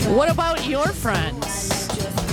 What about your friends?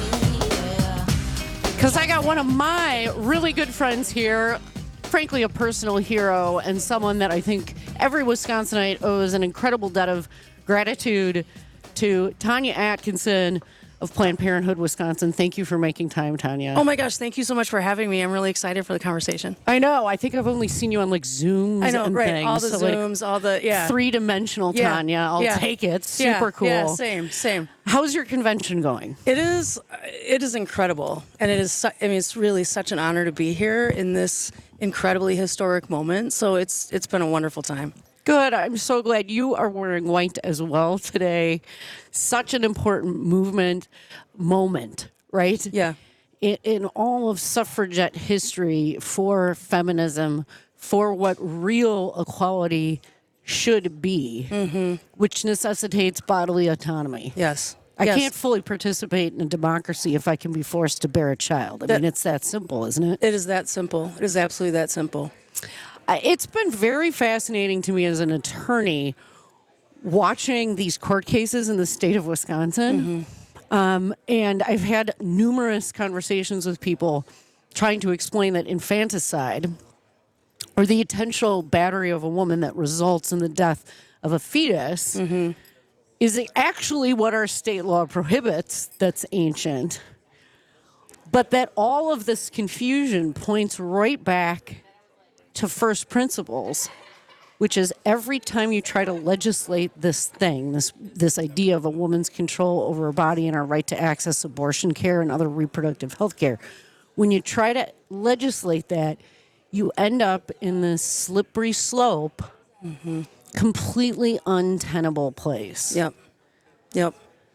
Because I got one of my really good friends here, frankly, a personal hero and someone that I think every Wisconsinite owes an incredible debt of gratitude to, Tanya Atkinson of Planned Parenthood, Wisconsin. Thank you for making time, Tanya. Oh my gosh, thank you so much for having me. I'm really excited for the conversation. I know. I think I've only seen you on like Zooms I know, and right? things. All the Zooms, all the, yeah. Three-dimensional Tanya. I'll take it. Super cool. Yeah, same. How's your convention going? It is incredible. And it is, it's really such an honor to be here in this incredibly historic moment. So it's been a wonderful time. Good. I'm so glad you are wearing white as well today. Such an important moment, right? Yeah. In all of suffragette history for feminism, for what real equality should be, which necessitates bodily autonomy. Yes. I can't fully participate in a democracy if I can be forced to bear a child. I mean, it's that simple, isn't it? It is that simple. It is absolutely that simple. It's been very fascinating to me as an attorney watching these court cases in the state of Wisconsin. And I've had numerous conversations with people trying to explain that infanticide, or the intentional battery of a woman that results in the death of a fetus, is actually what our state law prohibits. That's ancient. But that all of this confusion points right back to first principles, which is every time you try to legislate this thing, this idea of a woman's control over her body and her right to access abortion care and other reproductive health care, when you try to legislate that, you end up in this slippery slope, completely untenable place. Yep.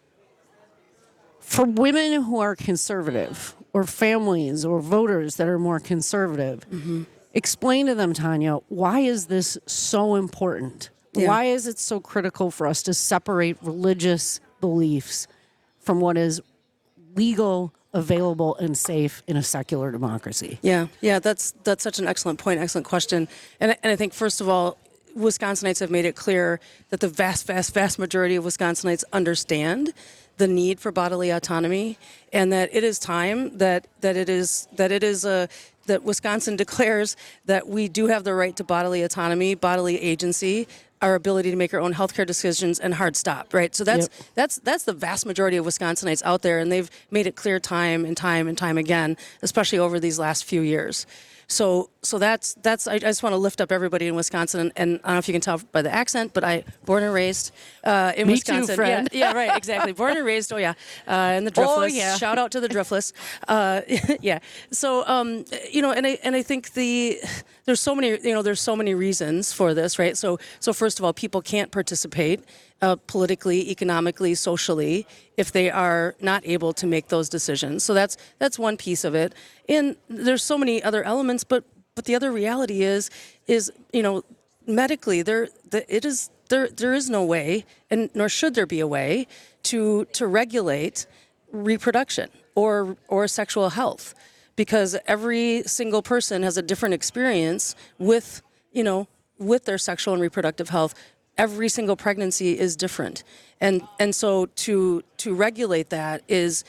For women who are conservative, or families or voters that are more conservative, explain to them, Tanya, why is this so important? Yeah. Why is it so critical for us to separate religious beliefs from what is legal, available, and safe in a secular democracy? Yeah, that's such an excellent point, excellent question. And I think, first of all, Wisconsinites have made it clear that the vast majority of Wisconsinites understand the need for bodily autonomy, and that it is time that Wisconsin declares that we do have the right to bodily autonomy, bodily agency, our ability to make our own healthcare decisions, and hard stop. Right. So that's the vast majority of Wisconsinites out there, and they've made it clear time and time again, especially over these last few years. So that's I just want to lift up everybody in Wisconsin, and I don't know if you can tell by the accent, but I born and raised in Me Wisconsin. too, friend. Yeah, right, exactly. Born and raised. And the Driftless. Shout out to the Driftless. Yeah. So and I think there's so many reasons for this, right? So first of all, people can't participate politically, economically, socially, if they are not able to make those decisions. So that's one piece of it. And there's so many other elements, but the other reality is medically there is no way, and nor should there be a way to regulate reproduction or sexual health, because every single person has a different experience with their sexual and reproductive health. Every single pregnancy is different, and so to regulate that is,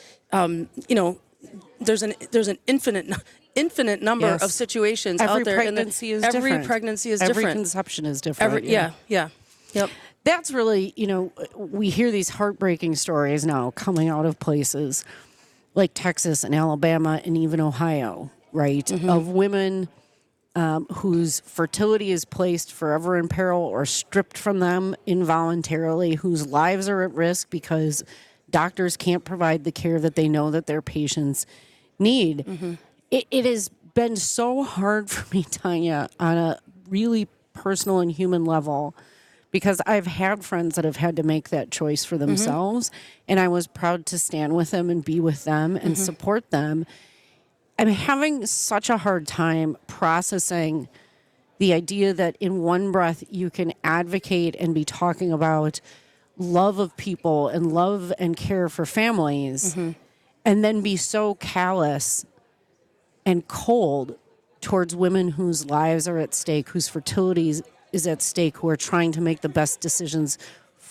there's an infinite number of situations out there. Every pregnancy is different. Every conception is different. Yep. That's really, we hear these heartbreaking stories now coming out of places like Texas and Alabama and even Ohio, right, of women whose fertility is placed forever in peril or stripped from them involuntarily, whose lives are at risk because doctors can't provide the care that they know that their patients need. It has been so hard for me, Tanya, on a really personal and human level, because I've had friends that have had to make that choice for themselves, and I was proud to stand with them and be with them and support them. I'm having such a hard time processing the idea that in one breath you can advocate and be talking about love of people and love and care for families, and then be so callous and cold towards women whose lives are at stake, whose fertility is at stake, who are trying to make the best decisions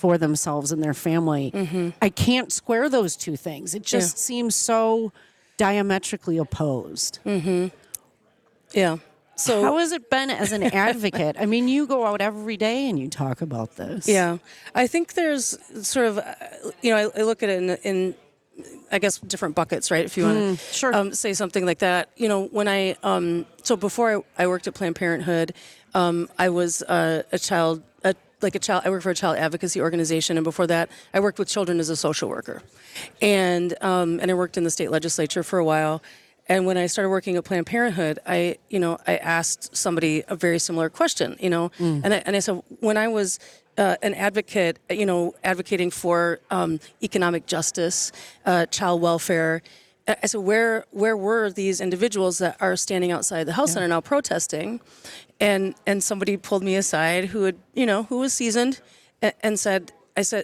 for themselves and their family. I can't square those two things. It just seems so diametrically opposed. Yeah. So how has it been as an advocate? I mean, you go out every day and you talk about this. yeah, I think there's sort of, I look at it in I guess different buckets, right? If you want to say something like that, when I so before I worked at Planned Parenthood, I was I worked for a child advocacy organization, and before that, I worked with children as a social worker, and I worked in the state legislature for a while. And when I started working at Planned Parenthood, I asked somebody a very similar question, and I said, when I was an advocate, advocating for economic justice, child welfare, I said, where were these individuals that are standing outside the House Center now protesting? And somebody pulled me aside who was seasoned and said,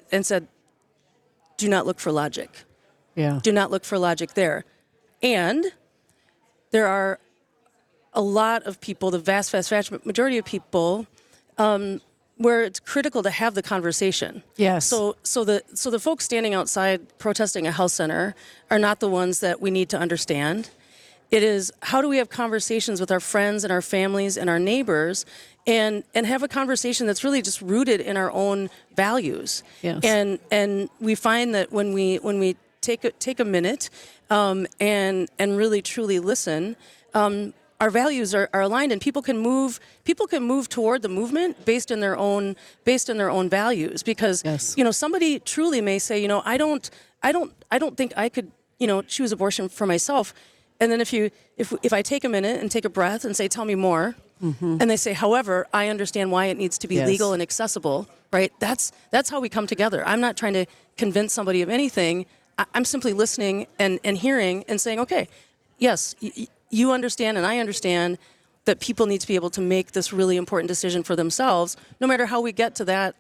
do not look for logic. Yeah. Do not look for logic there. And there are a lot of people, the vast majority of people, where it's critical to have the conversation. Yes. So the folks standing outside protesting a health center are not the ones that we need to understand. It is, how do we have conversations with our friends and our families and our neighbors, and have a conversation that's really just rooted in our own values. Yes. And we find that when we take a minute and really truly listen, our values are aligned, and people can move toward the movement based on their own values. Because somebody truly may say, I don't think I could choose abortion for myself. And then if I take a minute and take a breath and say, tell me more, and they say, however, I understand why it needs to be legal and accessible, right? That's how we come together. I'm not trying to convince somebody of anything. I'm simply listening and hearing and saying, okay, yes, you understand and I understand that people need to be able to make this really important decision for themselves, no matter how we get to that,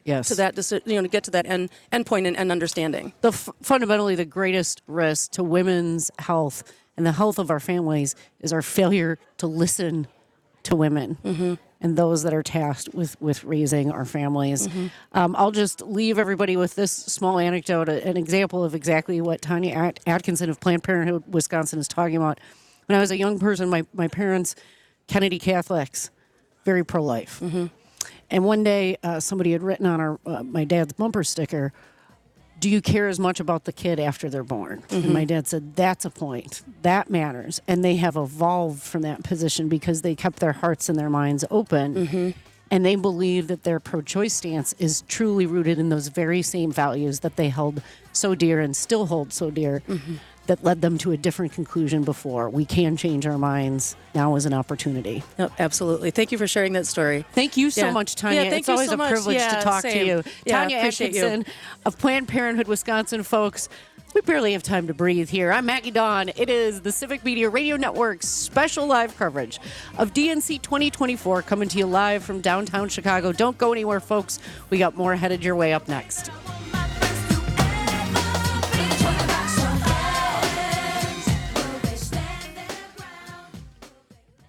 to get to that end point and understanding. Fundamentally, the greatest risk to women's health and the health of our families is our failure to listen to women and those that are tasked with raising our families. I'll just leave everybody with this small anecdote, an example of exactly what Tanya Atkinson of Planned Parenthood Wisconsin is talking about. When I was a young person, my parents, Kennedy Catholics, very pro-life. And one day, somebody had written on my dad's bumper sticker, do you care as much about the kid after they're born? And my dad said, that's a point. That matters. And they have evolved from that position because they kept their hearts and their minds open. And they believe that their pro-choice stance is truly rooted in those very same values that they held so dear and still hold so dear, that led them to a different conclusion before. We can change our minds. Now is an opportunity. Yep, absolutely. Thank you for sharing that story. Thank you so much, Tanya. Yeah, it's always a privilege to talk to you. Tanya Atkinson of Planned Parenthood Wisconsin, folks. We barely have time to breathe here. I'm Maggie Dawn. It is the Civic Media Radio Network's special live coverage of DNC 2024, coming to you live from downtown Chicago. Don't go anywhere, folks. We got more headed your way up next.